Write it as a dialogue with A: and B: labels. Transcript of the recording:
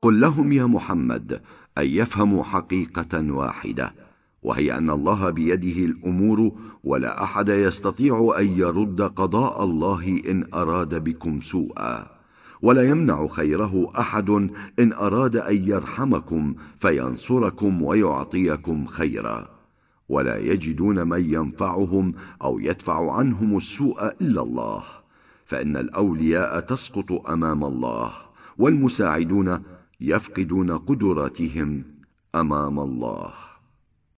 A: قل لهم يا محمد أن يفهموا حقيقة واحدة، وهي أن الله بيده الأمور، ولا أحد يستطيع أن يرد قضاء الله إن أراد بكم سوءا، ولا يمنع خيره أحد إن أراد أن يرحمكم فينصركم ويعطيكم خيرا، ولا يجدون من ينفعهم أو يدفع عنهم السوء إلا الله، فإن الأولياء تسقط أمام الله، والمساعدون يفقدون قدراتهم أمام الله.